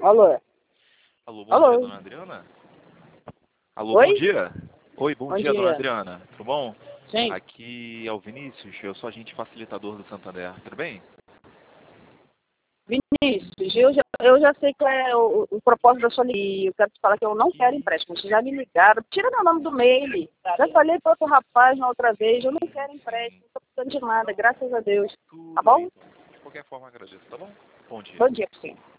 Alô? Alô, bom Alô? dia, dona Adriana? Alô, Oi? bom dia. Oi, bom dia, dona dia. Adriana. Tudo bom? Sim. Aqui é o Vinícius, eu sou agente facilitador do Santander. Tudo bem? Vinícius, eu já sei qual é o propósito da sua ligação. Eu quero te falar que eu não quero empréstimo. Vocês já me ligaram. Tira meu nome do mail. Já falei para outro rapaz na outra vez. Eu não quero empréstimo. Não estou precisando de nada, graças a Deus. Tá Tudo bom? bem, então. De qualquer forma, agradeço, tá bom? Bom dia. Bom dia para você.